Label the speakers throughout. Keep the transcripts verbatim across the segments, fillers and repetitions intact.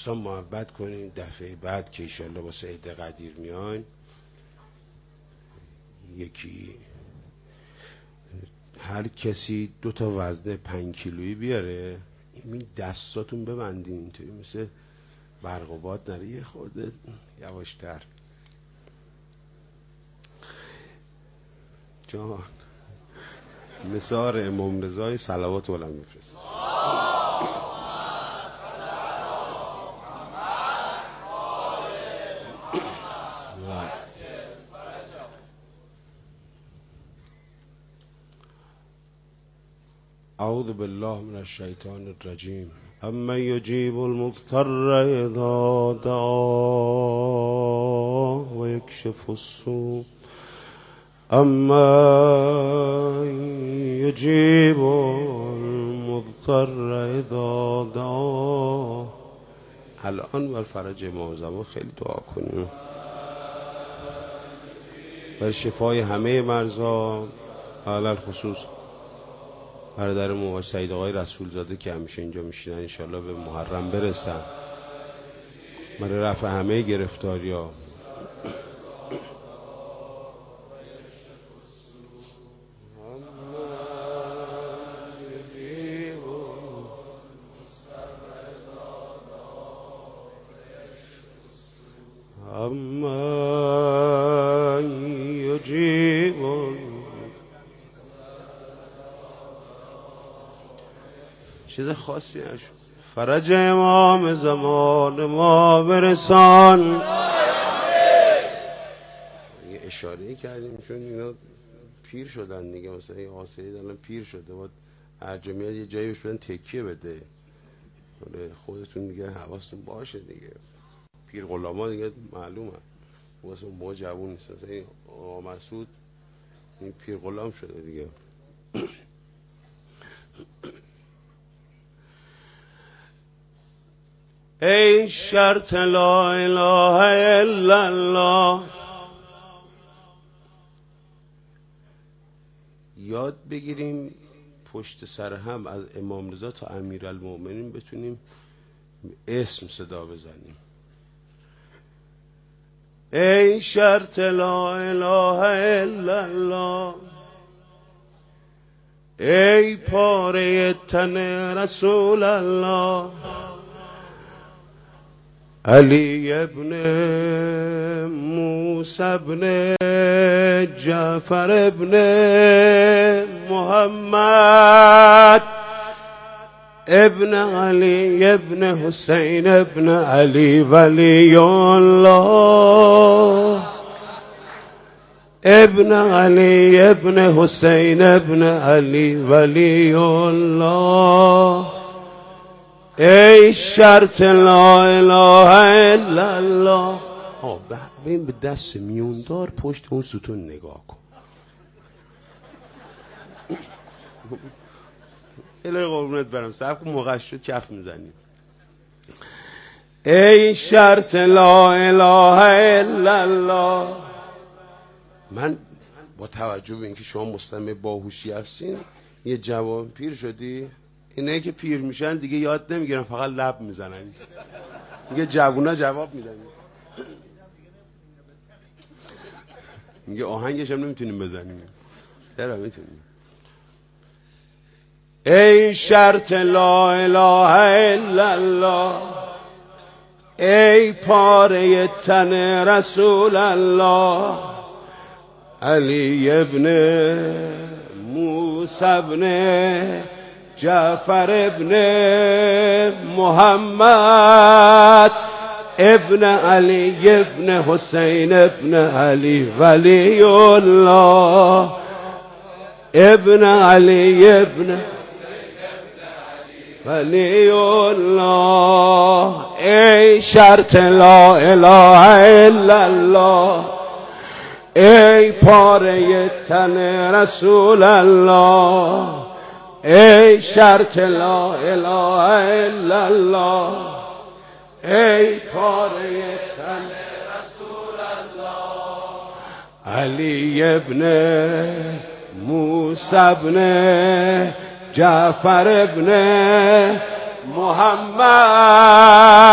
Speaker 1: دوستان محبت کنین دفعه بعد که ایشالله واسه عید قدیر میان یکی هر کسی دو تا وزنه پنج کیلویی بیاره، این دستاتون ببندین اینطوری مثل برق و باد نره، یه خورده یواشتر. جان مثار امام رضای صلوات علم میفرست. اعوذ بالله من الشیطان الرجیم. اما یجیب المضطر اذا دعا و یکشف السوء اما یجیب المضطر اذا دعا. الان بر فرج امام زمان خیلی دعا کنیم، برای شفای همه مرضا، علل خصوص برادرمون سعید آقای رسول زاده که همیشه اینجا میشینن انشالله به محرم برسن، برای رفع همه گرفتاری ها. اما یجیب چیز خاصی نشد. فرج امام زمان ما برسان. یه اشاره کردیم چون اینا پیر شدن دیگه، مثلا این آسیایی دارن پیر شده، باید عجمیت یه جایی بهش بدن تکیه بده. خودتون دیگه حواستون باشه دیگه، پیر غلاما دیگه معلومه واسه اون موقع جوون نیست. مثلا این آقا مسعود این پیر غلام شده دیگه. ای شرط لا اله الا الله، یاد بگیریم پشت سر هم از امام رضا تا امیرالمومنین بتونیم اسم صدا بزنیم. ای شرط لا اله الا الله، ای پاره تن رسول الله، علی ابن موسی ابن جعفر ابن محمد ابن علی ابن حسین ابن علی ولی الله، ابن علی ابن حسین ابن علی ولی الله. ای شرط لا اله الا الله. آه ببین به دست میوندار پشت اون ستون نگاه کن. الهی قربونت برم صاحب موقع شد کف میزنیم. ای شرط لا اله الا الله. من با توجه به اینکه شما مستمع باهوشی هستین، یه جوان پیر شدی، اینه که پیر میشن دیگه یاد نمیگیرن، فقط لب میزنن میگه جوونا جواب میدن، میگه آهنگش هم نمیتونیم بزنیم. چرا میتونیم؟ ای شرط لا اله الا الله، ای پاره تن رسول الله، علی ابن موسی ابن جعفر ابن محمد ابن علی ابن حسین ابن علی ولی الله، ابن علی ابن ولی الله. ای شرط لا اله الا الله، ای پاره تن رسول الله، ای شرط لا اله الا الله، ای پاره تن رسول الله، علی ابن موسی ابن جعفر ابن محمد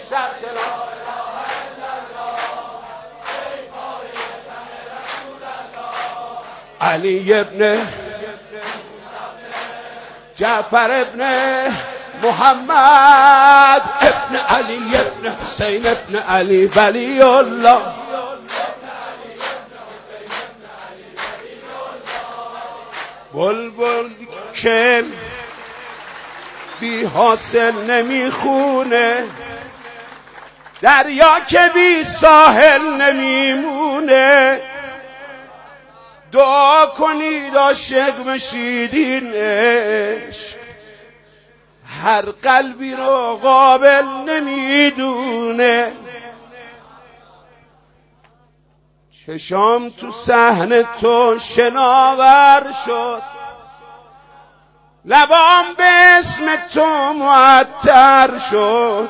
Speaker 1: علی ابن جعفر ابن محمد ابن علی ابن حسین ابن علی ولی الله بلبل که بی حاصل نمیخونه، دریا که بی ساحل نمیمونه. دعا کنید عاشق بشید این عشق هر قلبی رو قابل نمیدونه. چشام تو صحنه تو شناور شد، لبام به اسم تو معطر شد.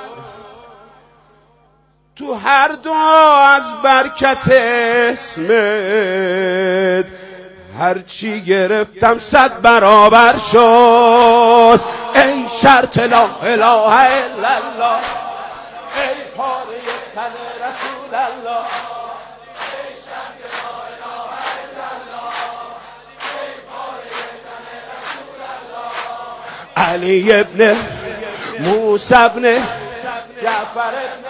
Speaker 1: تو هر دعا از برکت اسمت هرچی گرفتم صد برابر شد. ای شرط لا اله الا الله، ای پاره تن رسول الله، ای شرط لا اله الا الله، ای پاره تن رسول الله. علی ابن موسی ابن جعفر ابن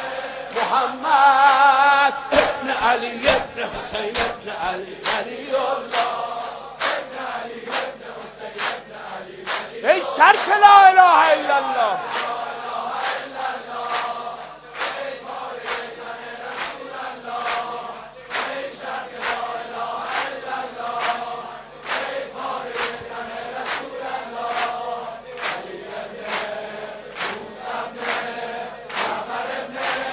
Speaker 1: محمد ابن علی ابن حسین ابن علی ولی الله ابن علی ابن حسین ابن علی ولی الله. ای شرط لا اله الا الله، ای پاره تن رسول الله، ای شرط لا اله الا الله، ای پاره تن رسول الله. علی ابن موسی ابن جعفر ابن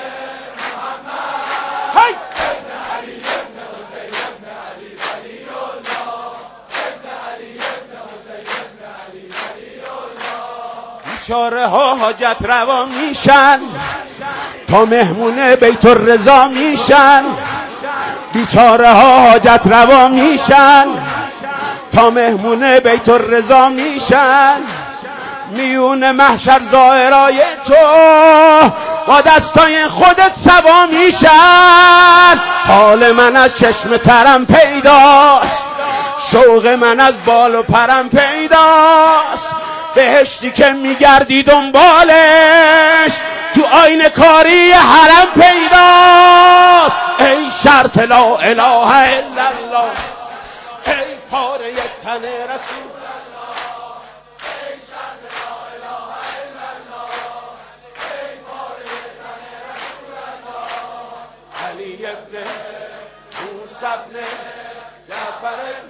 Speaker 1: بیچاره ها حاجت روا میشن تا مهمون بیت الرضا میشن. بیچاره ها حاجت روا میشن تا مهمون بیت الرضا میشن. میون محشر زائرای تو با دستای خودت سوا میشن. حال من از چشم ترم پیداست، شوق من از بال و پرم پیداست. بهشتی که میگردی دنبالش تو آینه کاری حرم پیداست. ای شرط لا اله الا الله، ای پاره تن رسول الله، ای شرط لا اله الا الله، ای پاره تن رسول الله. علی ابن موسی ابن جعفر ابن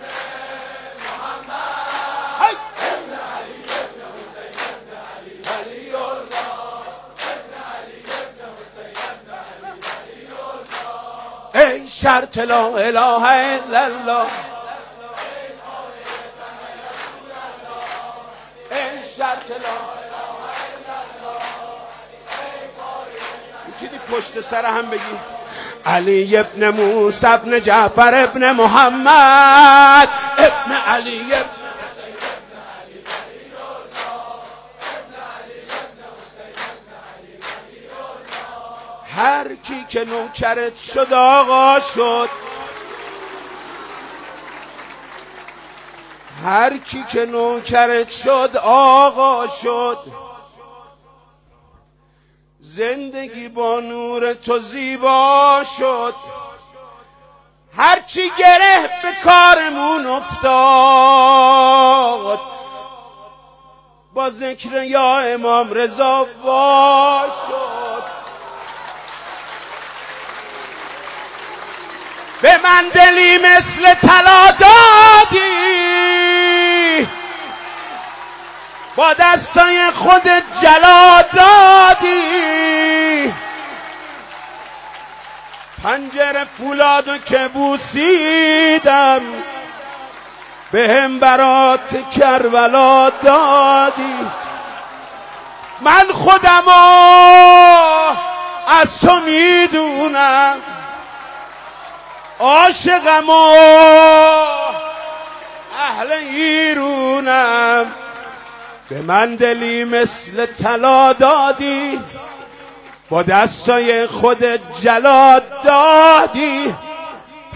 Speaker 1: محمد ابن علی ابن حسین ابن علی ولی الله ابن علی ابن حسین ابن علی ولی الله. ای شرط لا اله الا الله، ای شرط لا اله الا الله. میتونی پشت سر هم بگی علی ابن موسی ابن جعفر ابن محمد ابن علی ابن حسین ابن علی ولی الله ابن علی ابن حسین ابن علی ولی الله. هر کی که نوکرت شد آقا شد، هر کی که نوکرت شد آقا شد. زندگی با نور تو زیبا شد. هرچی گره به کارمون افتاد با ذکر یا امام رضا وا شد. به من دلی مثل طلا دادی، با دستای خودت جلا دادی. پنجره فولادو که بوسیدم به هم برات کربلا دادی. من خودمو از تو میدونم، عاشقمو اهل ایرونم. به من دلی مثل طلا دادی، با دستای خودت جلا دادی.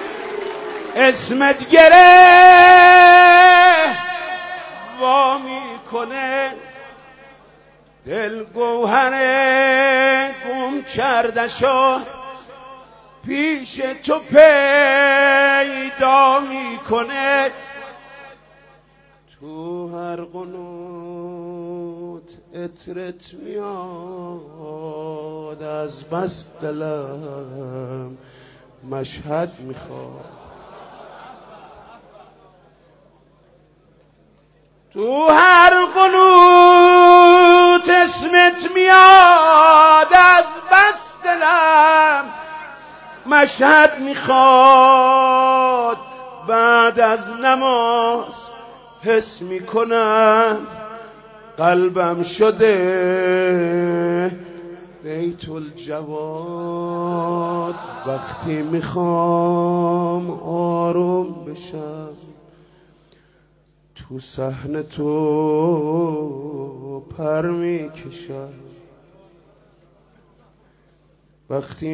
Speaker 1: اسمت گره وا میکنه دل گوهره گم کردشو پیش تو پیدا میکنه تو هر قنوت عطرت میاد از بس دلم مشهد میخواد تو هر قنوت اسمت میاد از بس دلم مشهد میخواد بعد از نماز حس میکنم قلبم شده بیت الجواد وقتی میخوام آروم بشم تو صحنه تو پر میکشم وقتی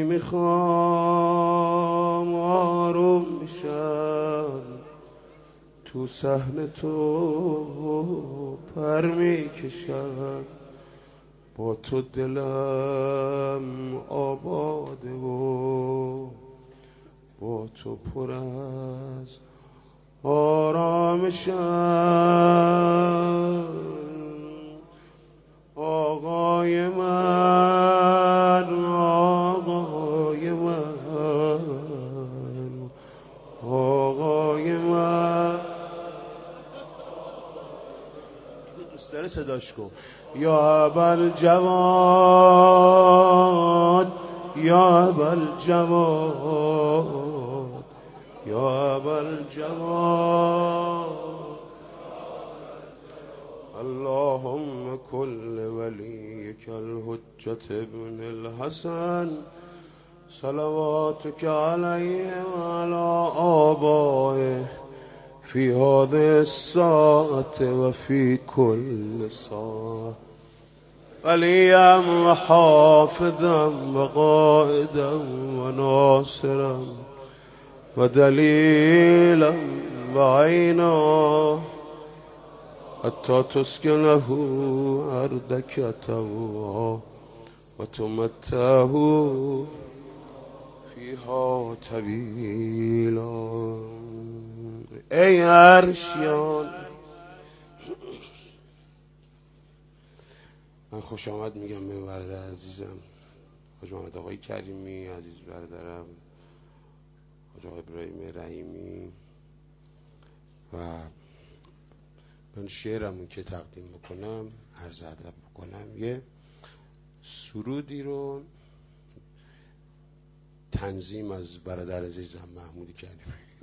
Speaker 1: میخوام آروم بشم تو صحنه تو پر میکشم با تو دلم آباده و با تو پر از آرامشم آقای من آقای من آقای من دوست داره صداش کن یا ابوالجواد یا ابوالجواد یا ابوالجواد اللهم كل وليك الحجة ابن الحسن صلواتك عليه وعلى آبائه في هذه الساعة وفي كل ساعة وليا وحافظا وقائدا وناصرا ودليلا وعينا حتى تسكنه أرضك طوعا وتمتعه فيها طويلا ای عرشیان من خوش آمد میگم به برادر عزیزم حاج محمد آقای کریمی عزیز برادرم حاج آقای ابراهیم رحیمی و من شعرمون که تقدیم بکنم عرض ادب بکنم یه سرودی رو تنظیم از برادر عزیزم محمود کریمی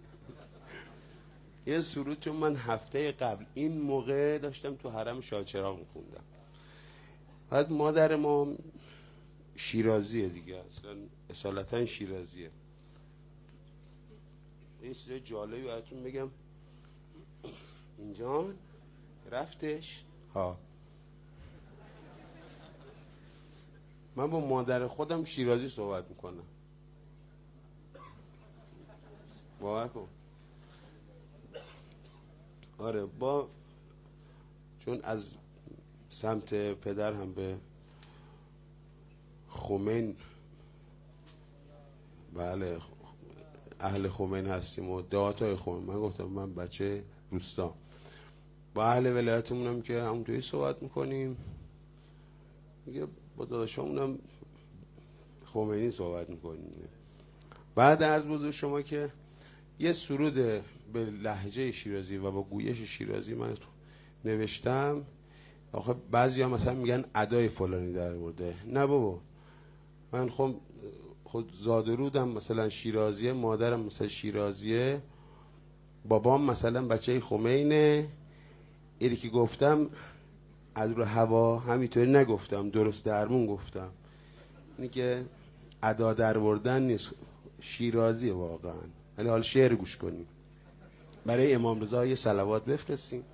Speaker 1: یه سرود چون من هفته قبل این موقع داشتم تو حرم شاه چراغ میخوندم بعد مادر ما شیرازیه دیگه اصلا اصالتا شیرازیه یه چیز جالبی براتون بگم اینجا رفتش ها من با مادر خودم شیرازی صحبت میکنم باور کن آره با چون از سمت پدر هم به خمین بله اهل خمین هستیم و دعاتای خمین من گفتم من بچه روستا با اهل ولایتمون هم که همونطوری صحبت میکنیم میگه با داداشامون هم خمینی صحبت میکنیم بعد عرض بزرگ شما که یه سرود به لهجه شیرازی و با گویش شیرازی من نوشتم آخه بعضی ها مثلا میگن ادای فلانی در برده نه بابا من خب خود زادرودم مثلا شیرازیه مادرم مثلا شیرازیه بابام مثلا بچه خمینه اینی که گفتم از رو هوا همینطوری نگفتم درست درمون گفتم اینی که ادا در بردن نیست شیرازیه واقعا ولی حال شعر گوش کنیم برای امام رضا یه صلوات بفرستیم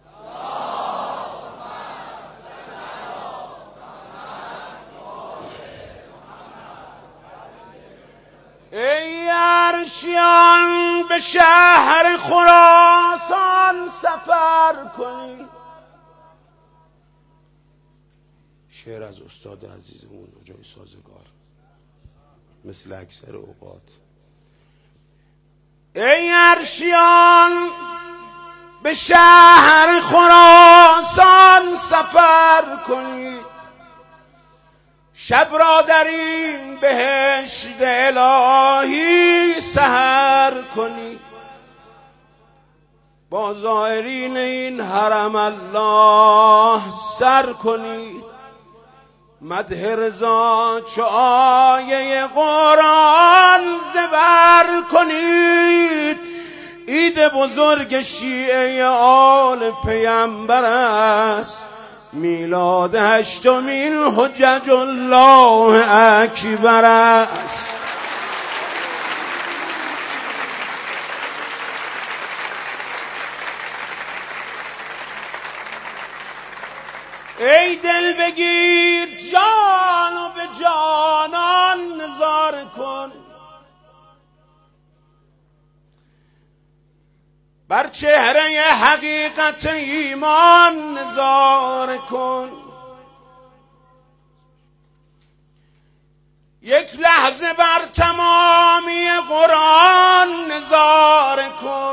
Speaker 1: ای عرشیان به شهر خراسان سفر کنی. شعر از استاد عزیزمون جای سازگار مثل اکثر اوقات. ای عرشیان به شهر خراسان سفر کنید، شب را در این بهشت الهی سحر کنید، با زائرین این حرم الله سر کنید، مدح رضا چو آیه قرآن زبر کنید. عید بزرگ شیعه آل پیامبر است، میلاد هشتمین حجج الله اکبر است. ای دل بگیر جان و به جانان نظاره کن، بر چهره حقیقت ایمان نظاره کن. یک لحظه بر تمامی قرآن نظاره کن،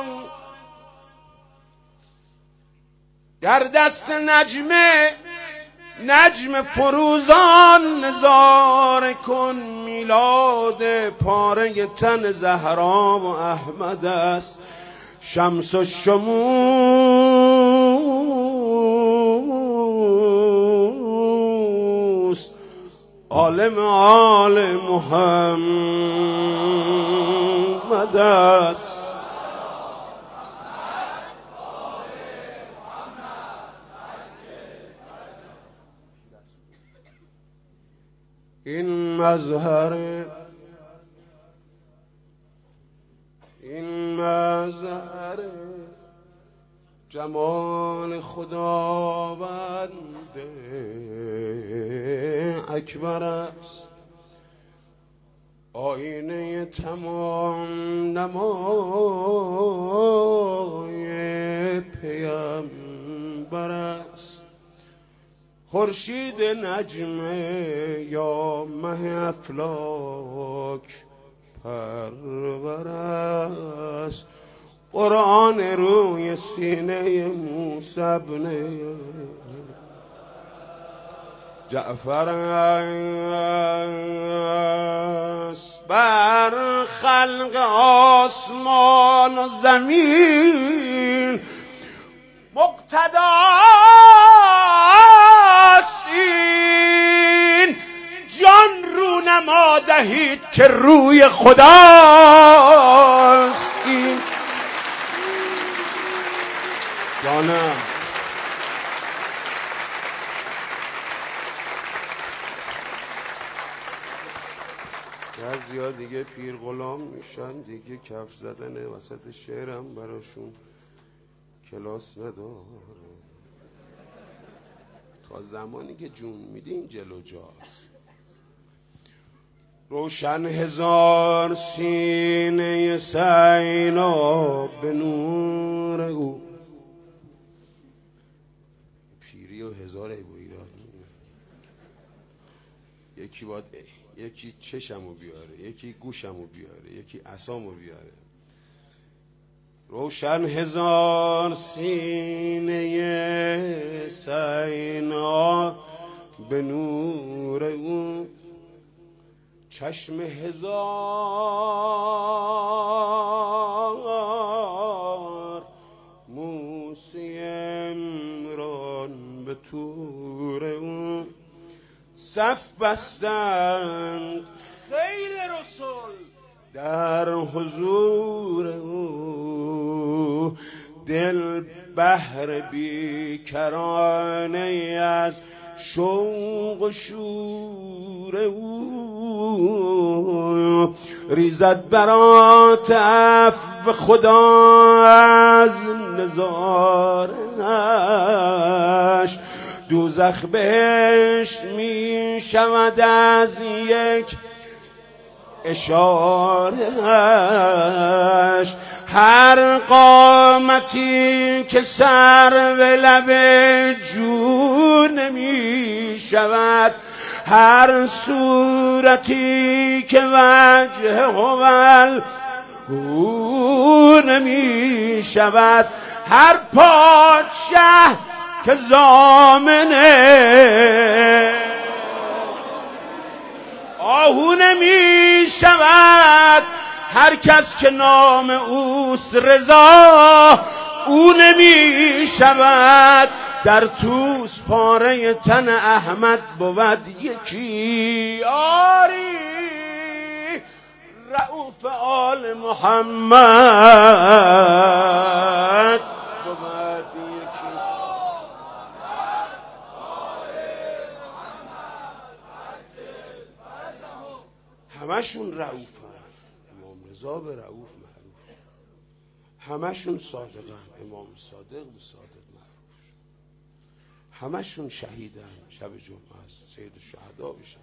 Speaker 1: در دست نجمه نجم فروزان نظاره کن. میلاد پاره تن زهرا و احمد است، شمس و شموس عالم آل محمد است. این مظهر این مظهر جمال خداوند اکبر است، آینه تمام نمای پیامبر است. خورشید نجمه یا مه افلاک پرور است، قرآن روی سینه موسی بن جعفر است. بر خلق آسمان و زمین مقتداست این، جان رو نما دهید که روی خداست این. جانم بعضیا دیگه پیر غلام میشن دیگه، کف زدن وسط شعرم براشون کلاس نداره. تا زمانی که جون میده این جلو جاست. روشن هزار سینه سینا به نور او، پیری و هزار عیب و ایراد. یکی باید یکی چشمو بیاره، یکی گوشمو بیاره، یکی عصامو بیاره. روشن هزار سینه سینا به نور او، چشم هزار موسی عمران به طور او، صف بستند خیل رسول در حضور او. دل بحر بیکرانه از شوق و شور او، ریزد برات عفو خدا از نظارش. دوزخ بهشت می شود از یک اشارهش. هر قامتی که سر و لب جو نمی شود، هر صورتی که وجه هول او نمی شود، هر پادشه که ضامنه آهو نمی شود، هر کس که نام اوست رضا او نمی شود. در توس پاره تن احمد بود یکی، آری رؤوف آل محمد بود یکی. همشون رؤوفن، امام رضا به رؤوف معروف، همشون صادقن، امام صادق به صادق معروف، همشون شهیدن، شب جمعه است سید الشهدا بشن.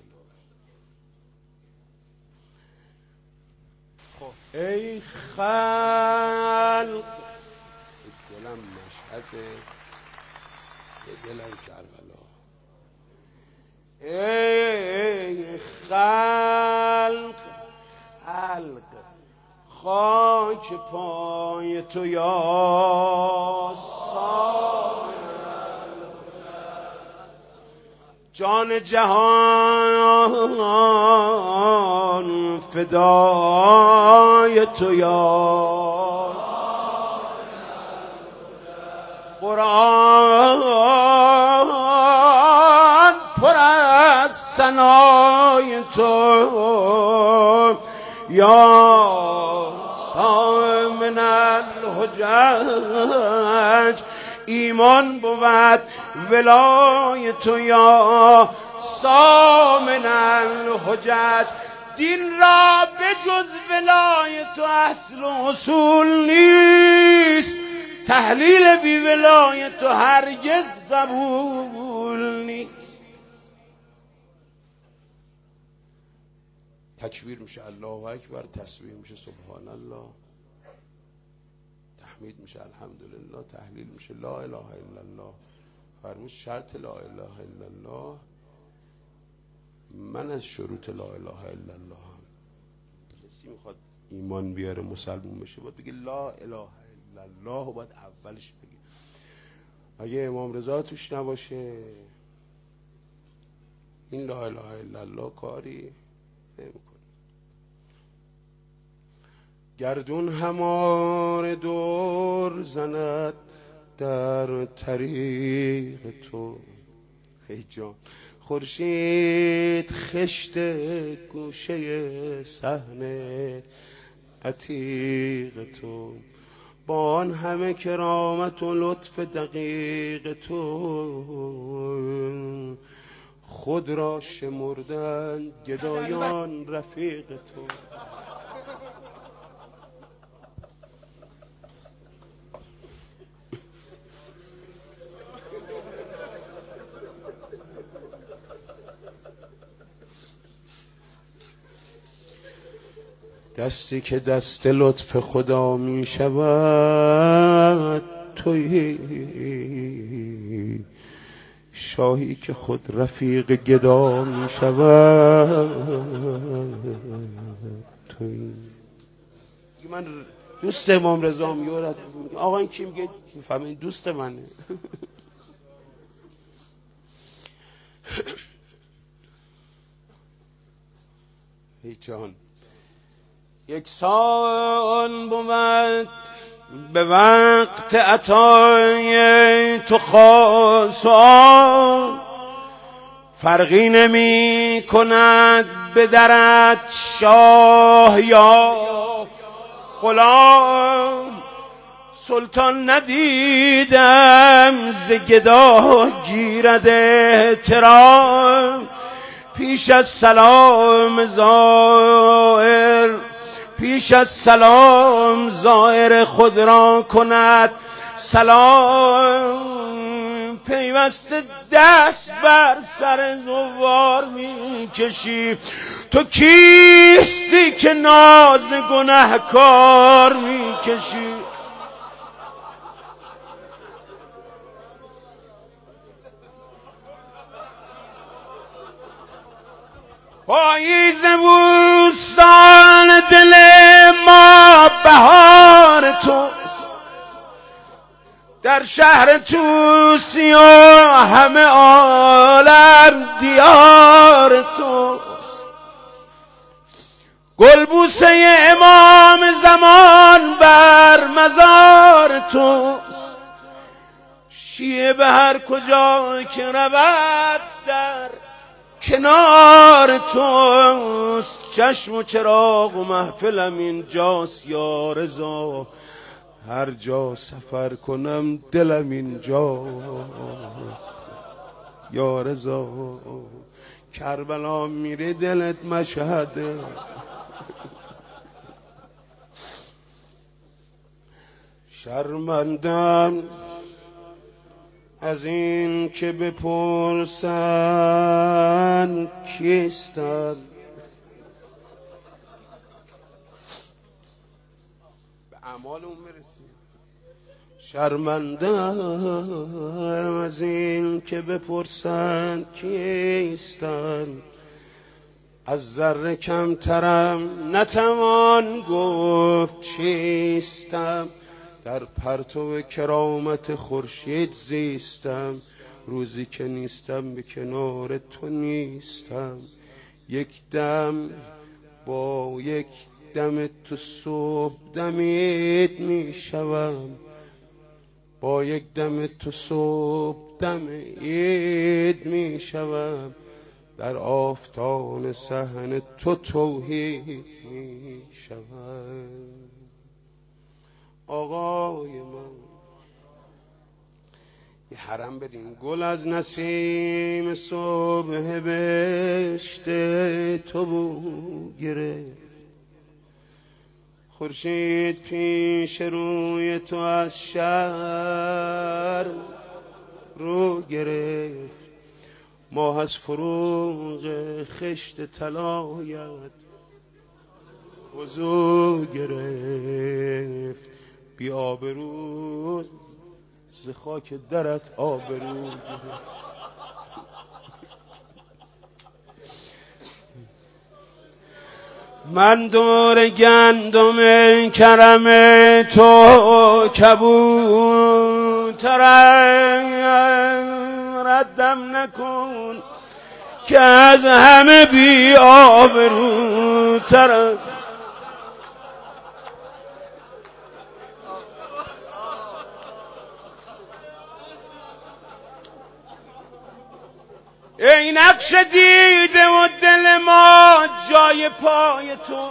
Speaker 1: ای خلق، دلم مشهد، دلم کربلا. ای خلق، خلق خاک پای تو یا صاحب جان جهان فدای تو یا قرآن پر از ثنای تو یا سامن الحجج، ایمان بود ولای تو یا سامن الحجج. دین را به جز ولای تو اصل و اصول نیست، تحلیل بی ولای تو هرگز قبول نیست. تکبیر میشه الله اکبر، تسبیح میشه سبحان الله، تحمید میشه الحمدلله، تحلیل میشه لا اله الا الله. فرمود شرط لا اله الا الله، من از شروط لا اله الا الله هم. کسی میخواد ایمان بیاره مسلمون بشه باید بگه لا اله الا الله، باید اولش بگه. اگه امام رضا توش نباشه این لا اله الا الله کاری نمیکنه. گردون همار دور زند در طریق تو، ای جان خورشید خشت گوشه صحن عتیق تو، با آن همه کرامت و لطف دقیق تو، خود را شمردند گدایان رفیق تو. دستی که دست لطف خدا می شود تویی، شاهی که خود رفیق گدا می شود تویی. من دوست امام رضا میاد، آقا این کی میگه؟ میفهمه این دوست منه. ای جان یک سال بود به وقت عطای تو خاص، فرقی نمی کند به درت شاه یا غلام. سلطان ندیدم ز گدا گیرد احترام، پیش از سلام زائر پیش از سلام زائر خود را کند سلام. پیوسته دست بر سر زوار میکشی. تو کیستی که ناز گنهکار میکشی؟ پاییز بوستان دل ما بهار توست، در شهر توسی و همه عالم دیار توست. گلبوسه امام زمان بر مزار توست، شیعه به هر کجا که رود در کنار توست. چشم و چراغ و محفلم اینجاست یا رضا، هر جا سفر کنم دلم اینجاست یا رضا. کربلا میره دلت مشهده، شرمندم از این که بپرسن کیستم. به اعمالمون برسیم. شرمندم از این که بپرسن کیستم، از ذره کمترم نتوان گفت چیستم. در پرتو کرامت خورشید زیستم، روزی که نیستم به کنار تو نیستم. یک دم با یک دم تو صبح دمید میشوم، با یک دم تو صبح دمید میشوم. در آفتان صحن تو توحید میشوم. آقای من یه حرم بریم، گل از نسیم صبح بهشت تو بو گرفت. خورشید پیش روی تو از شهر رو گرفت. ماه از فروغ خشت طلایت وضو گرفت. بی آبرو ز خاک درت آبرو گرفت. من دور گندم کرم تو کبوترم، ردم نکن که از همه بی آبروترم. ای نقش دیده و دل ما جای پای تو،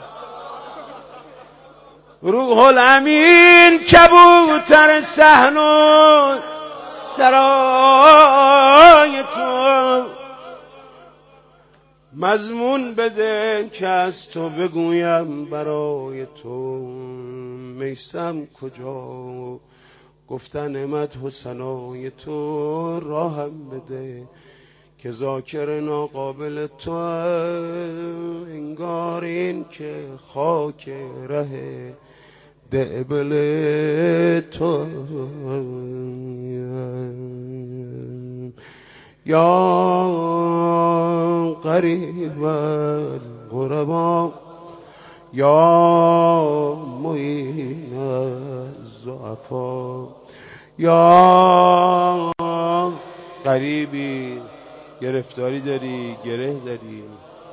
Speaker 1: روح الامین کبوتر صحن و سرای تو. مضمون بده که از تو بگویم برای تو، میسم کجا گفتن مدح و ثنای تو. راهم بده که ذاکر ناقابل تو، انگار این که خاک ره دعبل تو. یا قریب الغربا یا معین الضعفا. یا قریبی گرفتاری داری، گره داری.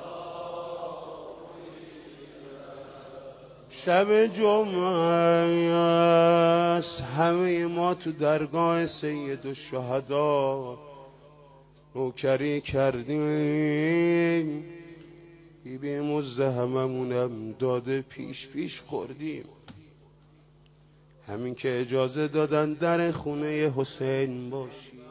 Speaker 1: شب جمعه است، همه ما تو درگاه سید الشهدا نوکری کردیم. بی بی مزد هممونم داده پیش پیش خوردیم. همین که اجازه دادن در خونه حسین باشی.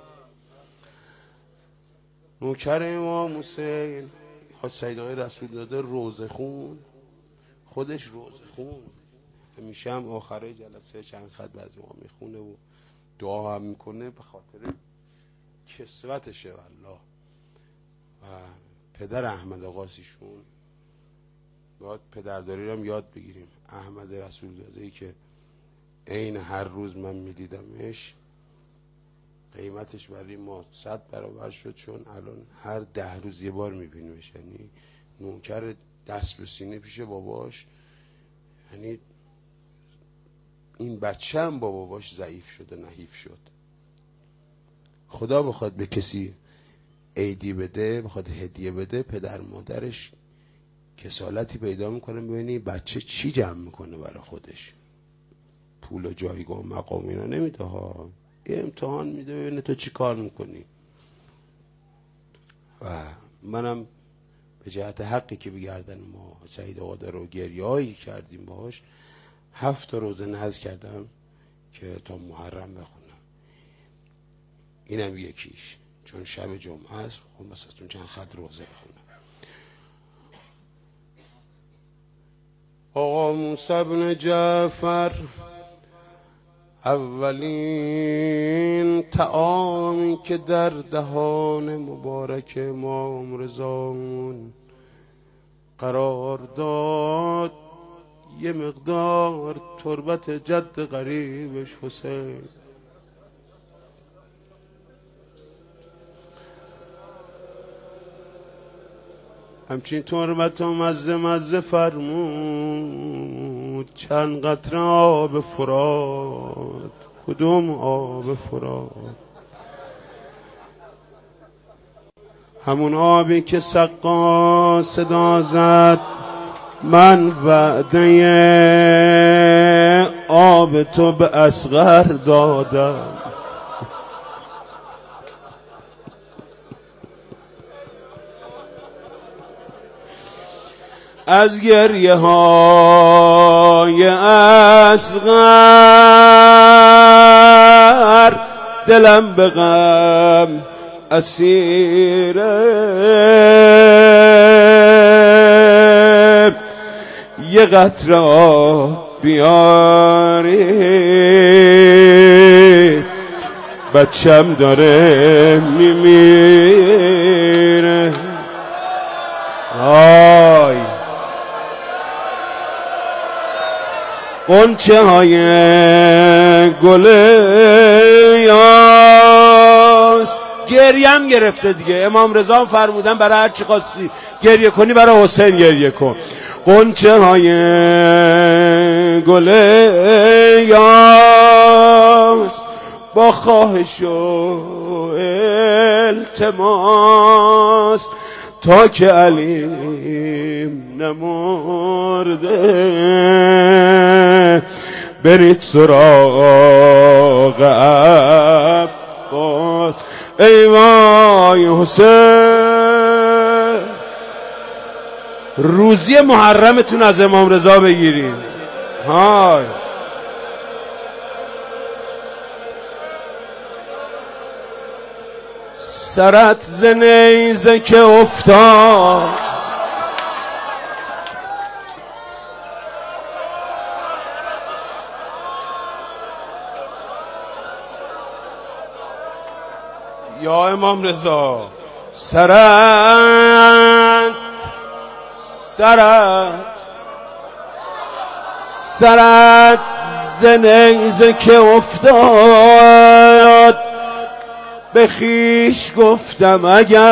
Speaker 1: نوکر امام حسین حاج سید آقای رسول داده روزه خون، خودش روزه خون. همیشه هم آخره جلسه چند خط بعضی ما میخونه و دعا هم میکنه به خاطر کسوتشه والله. و پدر احمد آقاسیشون باید پدرداری رو هم یاد بگیریم. احمد رسول زاده‌ای که عین هر روز من میدیدمش، قیمتش برای ما صد برابر شد، چون الان هر ده روز یه بار میبینیمش. یعنی نوکر دست به سینه پیش باباش. یعنی این بچه هم با باباش ضعیف شد و نحیف شد. خدا بخواد به کسی عیدی بده، بخواد هدیه بده، پدر مادرش کسالتی پیدا میکنه ببینی بچه چی جمع میکنه برای خودش. پول و جایگاه و مقام اینا نمیده ها، یه امتحان میده ببینه تو چی کار میکنی. و منم به جهت حقی که بگردن ما سعید آقا داره و گریه هایی کردیم باش، هفت روزه نذر کردم که تا محرم بخونم. اینم یکیش، چون شب جمعه است، خب مثلا چون چند خط روزه بخونم. آقا موسی بن جعفر اولین طعامی که در دهان مبارک امام رضا قرار داد یه مقدار تربت جد قریبش حسین. همچین تربت و مزه مزه فرمود، چند قطره آب فرات. کدوم آب فرات؟ همون آبی که سقا صدا زد من وعده آب تو به اصغر دادم. از گریه های اصغر دلم به غم اسیره، یه قطره آب بیاری بچم داره میمیره. آی غنچه های گل یاس گریم گرفته دیگه. امام رضا فرمودن برای هر چی خواستی گریه کنی برای حسین گریه کن. غنچه های گل یاس با خواهش و التماس تا که علیم نمرده برید سراغ عباس. ای وای حسین، روزی محرمتون از امام رضا بگیریم. های سرت ز نیزه که افتاد، یا امام رضا سرت سرت سرت ز نیزه که افتاد، به خیش گفتم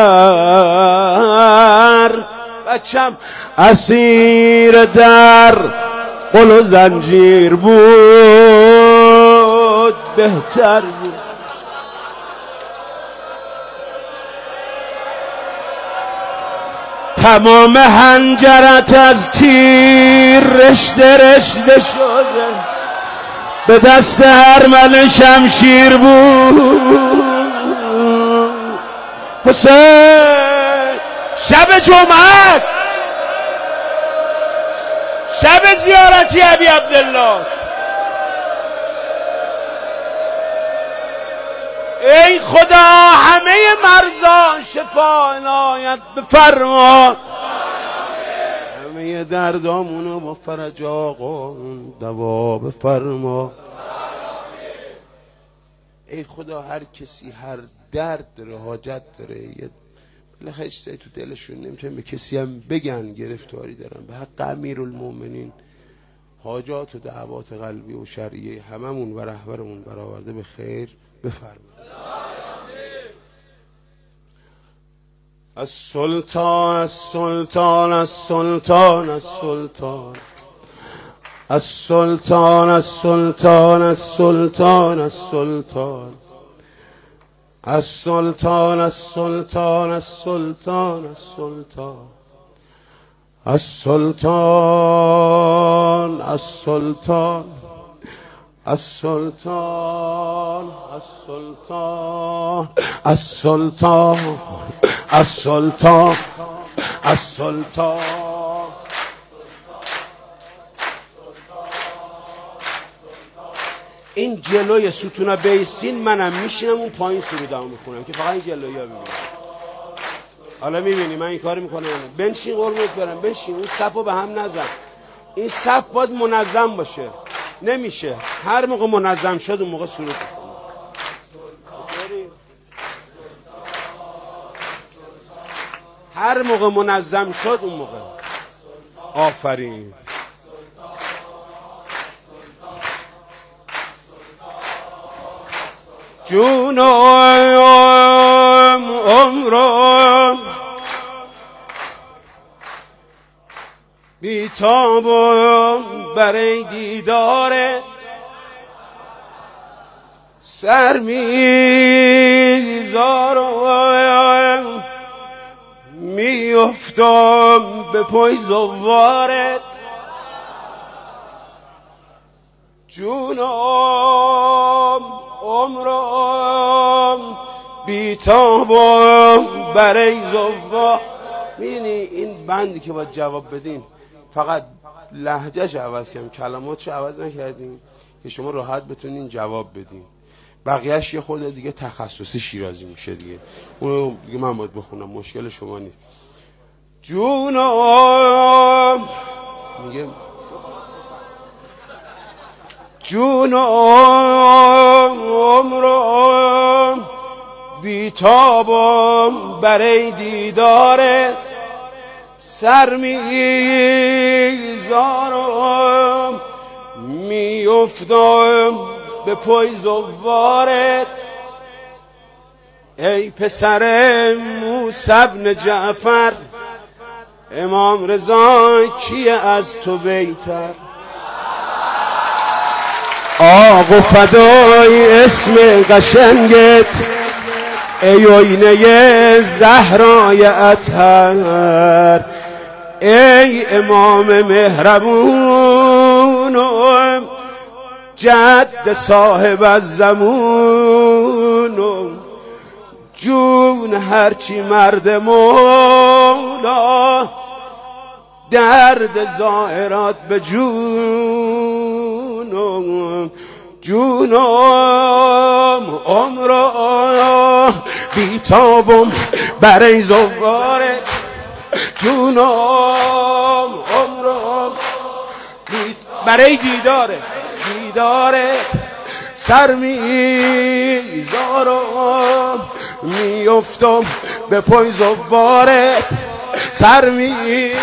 Speaker 1: اگر بچم اسیر در قل و زنجیر بود بهتر بود. تمام حنجرت از تیر رشته رشته شده، به دست هر من شمشیر بود. حسین شب جمعه است، شب زیارتی ابی عبدالله. ای خدا همه مرزان شفا عنایت بفرما، همه دردامونو با فرج آقا دوا بفرما. ای خدا هر کسی هر درد داره، حاجت داره، یه بالاخره چیزایی تو دلشون نمیتونن به کسی هم بگن، گرفتاری دارن، به حق امیرالمومنین حاجات و دعوات قلبی و شرعی هممون و رهبرمون برآورده به خیر بفرمایید. السلطان السلطان السلطان السلطان السلطان السلطان السلطان السلطان السلطان السلطان السلطان السلطان السلطان السلطان السلطان السلطان السلطان السلطان این جلوی ستونا بیستین منم میشینم اون پایین سرودمو میخونم که فقط این جلوی ها ببینم. حالا میبینی من این کار میکنم. بنشین قربونت برم، بنشین، اون صفو به هم نزن. این صف باید منظم باشه، نمیشه هر موقع منظم شد اون موقع سرود میکنم. هر موقع منظم شد اون موقع. آفرین. جونم عمرم بیتابم برای دیدارت، سر میزارم میافتم به پای زوارت. جونم عمرم بیتابم برای زوار. میدونی این بندی که باید جواب بدین فقط لهجهش عوض کردیم، کلماتش عوض نکردیم که شما راحت بتونین جواب بدین. بقیهش یه خورده دیگه تخصصی شیرازی میشه دیگه، اونو دیگه من باید بخونم، مشکل شما نیست. جونم میگه جونم عمرم بیتابم برای دیدارت، سر میزارم میافتم به پای زوارت. ای پسر موسی بن جعفر، امام رضا کیه از تو بیتر؟ آق و فدای اسم قشنگت، ای آینه زهرای اطهر، ای امام مهربون جد صاحب الزمان. جون هرچی مرد مولا، درد ظاهرات به جون. جونم عمرم بیتابم برای زوارت. جونم عمرم برای دیداره دیداره، سر میزارم میافتم به پای زوارت. سر میزارم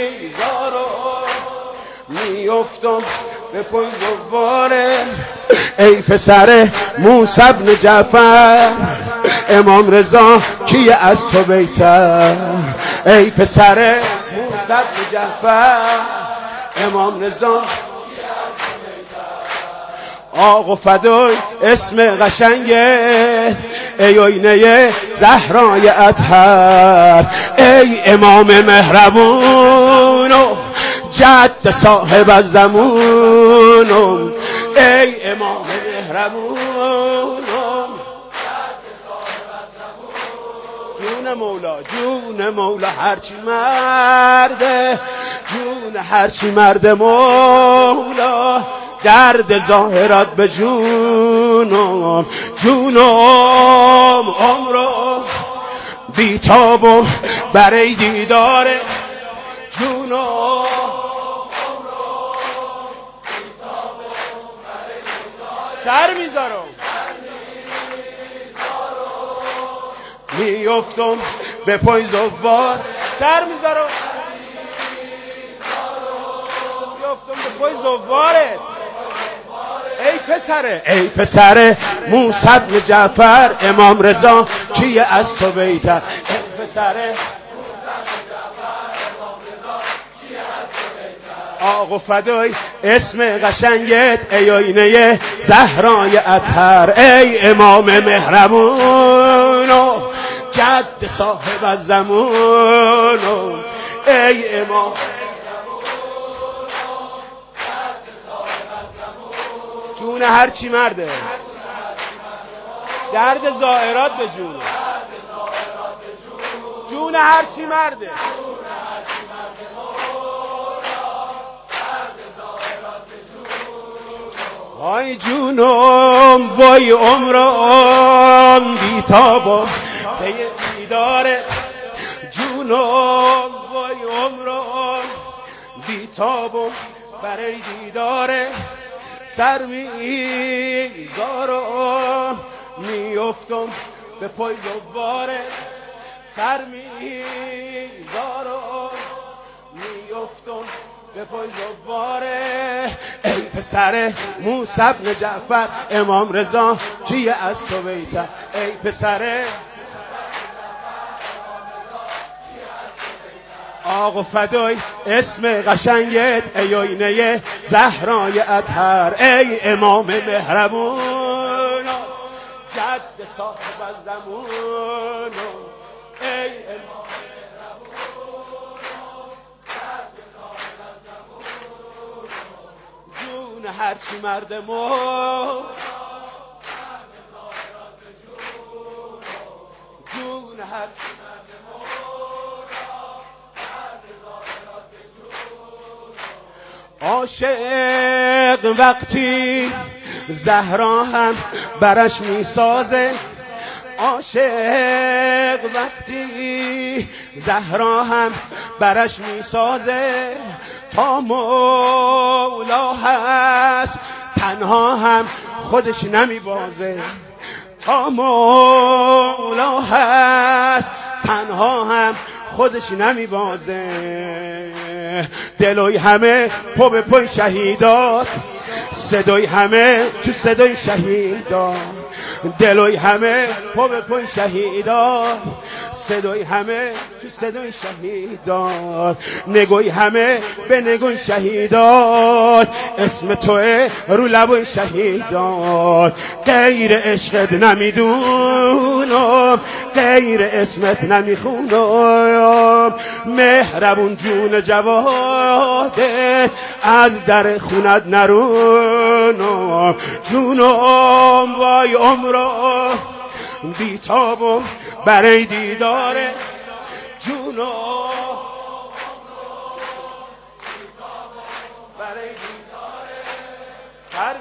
Speaker 1: میافتم به پای زوارت. ای پسر موسی بن جعفر، امام رضا کیه از تو بیتر؟ ای پسر موسی بن جعفر، امام رضا آق و فدای اسم قشنگه، ای آینه زهرای اطهر، ای امام مهربون و جد صاحب الزمان. ای امام مهربون جون مولا، جون مولا هرچی مرده، جون هرچی مرد مولا، درد ظاهرات به جونم. جونم عمرم بیتابم برای دیداره. جونم سر میذارم میافتم به پای زوار سر میذارم میافتم به پای زواره ای پسره ای پسره موسی بن جعفر امام رضا کیه از تو بیتر ای پسره آق و فدای اسم قشنگت ای آینه زهرای اطهر ای امام مهربون و جد صاحب الزمان ای امام جون هرچی مرده درد زائرات به جون جون هرچی مرده وای جونم وای عمرم بیتابم به دیداره جونم وای عمرم بیتابم برای دیداره سر میذارم میافتم به پای زواره سر میذارم میافتم به پای زواره ای پسر موسی بن جعفر امام رضا کیه از تو بیتر ای پسر آق و فدای اسم قشنگت ای آینه زهرای اطهر ای امام مهربون جد صاحب الزمان ای امام جون هرچی مرد مو جون هرچی عاشق وقتی زهرا هم برش میسازه عاشق وقتی زهرا هم برش میسازه تا مولا هست تنها هم خودش نمیبازه تا مولا هست تنها هم خودش نمیبازه دلوی همه پا به پای شهیدات صدای همه تو صدای شهیدات دلوی همه پا به پای شهیدات صدای همه تو صدای شهیدات نگوی همه به نگوی شهیدات اسم توه رو لبای شهیدات غیر عشقت نمیدونم غیر اسمت نمیخونم مهربون جون جواده از در خونت نرونم جونم وای عمرم بیتابم برای دیداره جونم برای دیداره سر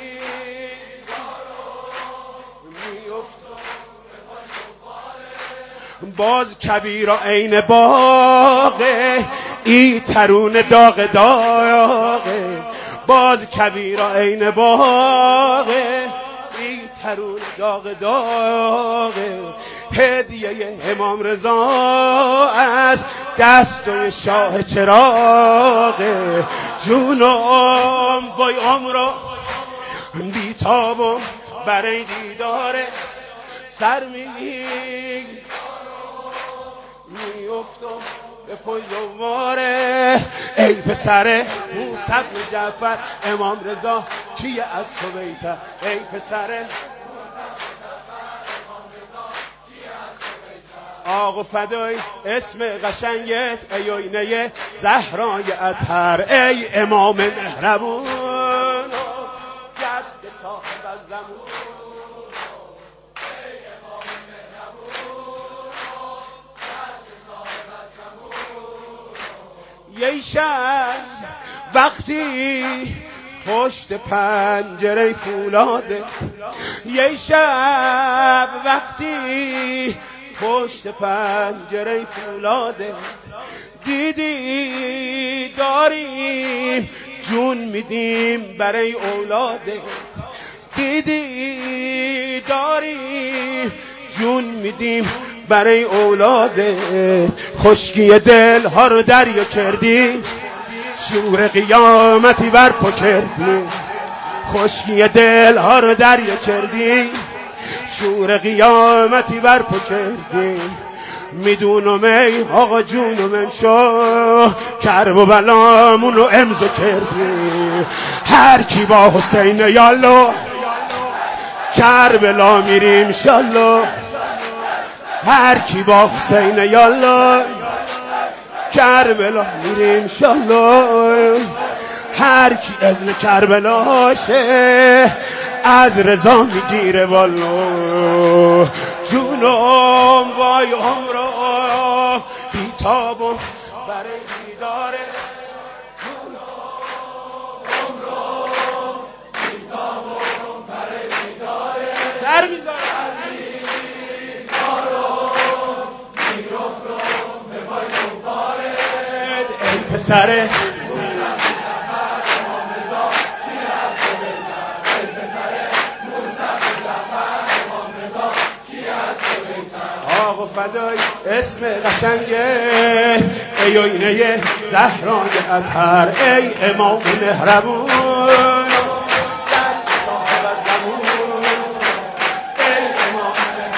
Speaker 1: میفتم باز کبیرا عین باغه ای ترون داغ داغه باز کبیرا عین باغه ای ترون داغ داغه هدیه امام رضا از دست شاه چراغه جونم وای عمرم بیتابم برای دیداره سر میافتم به پای زواره ای پسر موسی بن جعفر امام رضا کیه از تو بیتر ای پسر آق و فدای اسم قشنگت ای آینه زهرای اطهر ای امام مهربون جد صاحب الزمان یه شب وقتی پشت پنجره فولاده یه شب وقتی پشت پنجره فولاده دیدی داریم جون میدیم برای اولاده دیدی داریم جون میدیم برای اولاده، خشکی دل ها رو دریا کردی، شور قیامتی برپا کردی، خشکی دل ها رو دریا کردی، شور قیامتی برپا کردی. میدونم ای آقا جونم امشو کرب و بلامون رو امضا کردی. هر کی با حسین یالو کربلا میریم انشالله، هر کی با حسین یالله کربلا میریم انشالله، هر کی اذن کربلاشه از رضا میگیره والله. جونم وای عمرم بیتابم برای دیداره، جونم عمرم بیتابم برای دیداره، در میذاره پسره آقا فدای اسم قشنگه، ای آینه زهران اطهر، ای امام مهربون صاحب زمان، ای امام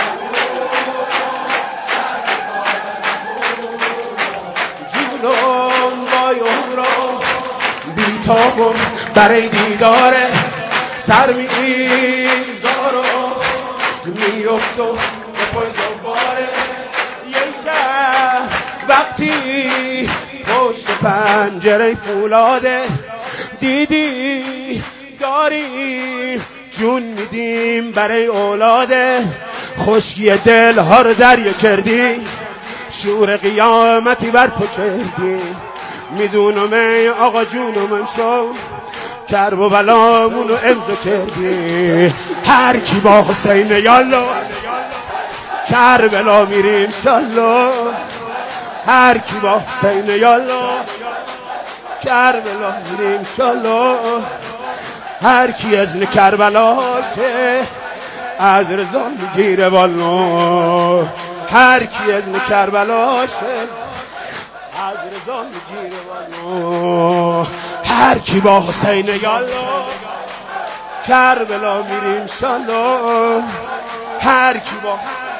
Speaker 1: جونم وای عمرم بیتابم برای دیداره، سر میزارم میفتم به پای دوباره. یه شب وقتی پشت پنجره فولاده دیدی داریم جون میدیم برای اولاده، خشکی دل ها رو دریا کردی، شور قیامتی برپا کردی. میدونم ای آقا جونم امشو کرب و بلامون رو امضا کردی. هر کی با حسین یالله کربلا میریم انشالله، هر کی با حسین یالله کربلا میریم انشالله، هر کی اذن کربلاشه از رضا میگیره والله، هر کی اذن کربلاشه از رضا میگیره والله، هر کی با حسین یالله کربلا میریم انشالله، هر کی با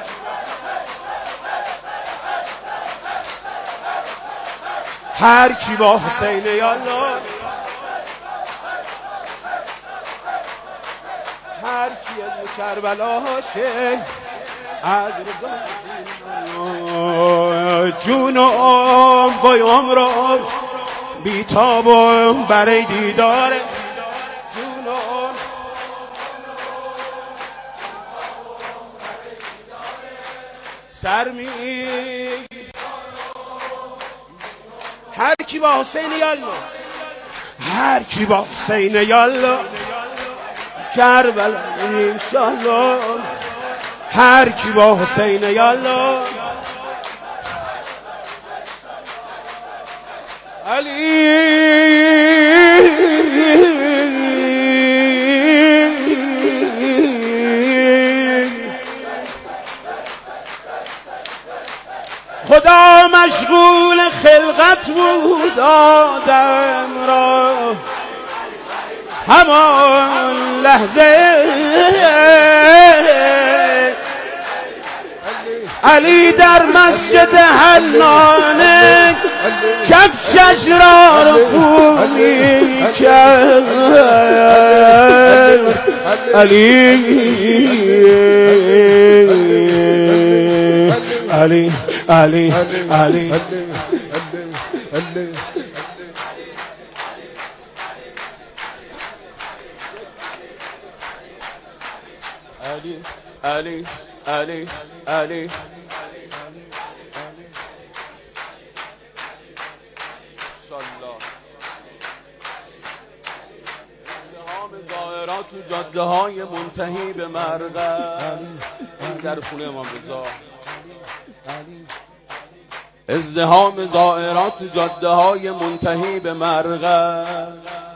Speaker 1: هر کی با حسین یالله، هر کی از کربلاشه از رضا جونم وای عمرم بیتابم برای دیداره، جونم سر می هر کی با حسین یالله، هر کی با حسین یالله کربلا انشالله، هر کی با حسین یالله علی خدا مشغول خلقت بود آدم را، همان لحظه علی در مسجد حنانه کفشش را رفو می کرد. علی علی علی علی علی علی علی تو جاده های منتهی به مرغ، در خونه امام رضا ازدحام زائرات تو جاده های منتهی به مرغ،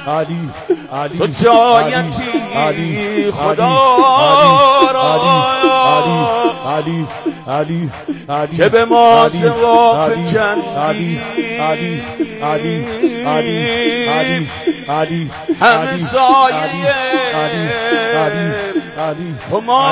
Speaker 2: علی علی
Speaker 3: تو جایتی خدا را
Speaker 2: علی علی علی
Speaker 3: که به ما ثواب کردی
Speaker 2: علی علی علی علی علی
Speaker 3: همه سایه هما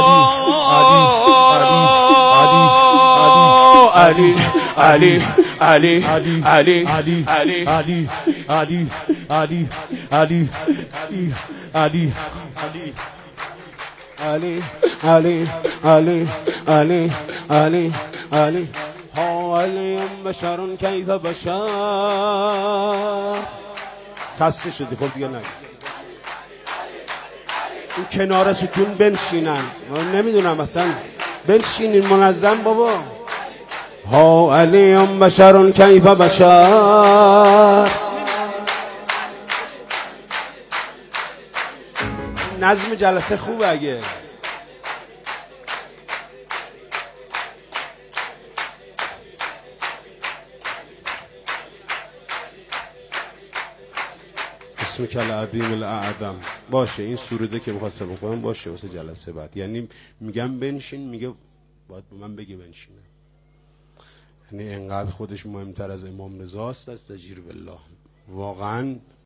Speaker 3: علی علی علی علی علی
Speaker 2: علی علی علی علی علی علی علی
Speaker 3: علی علی علی علی علی علی ها علیم بشرون کیف بشر خسته شدی خب دیگه نگی این کنار ستون بنشینن من نمیدونم اصلا بنشینین منظم بابا ها علیم بشرون کیف بشر نظم جلسه خوبه اگه اسم کل عظیم الاعظم باشه. این سروده که میخواستم بکنم باشه واسه جلسه بعد. یعنی میگم بنشین میگه باید به من بگی بنشینه. یعنی انقدر خودش مهمتر از امام رضاست. استجیر بالله واقعا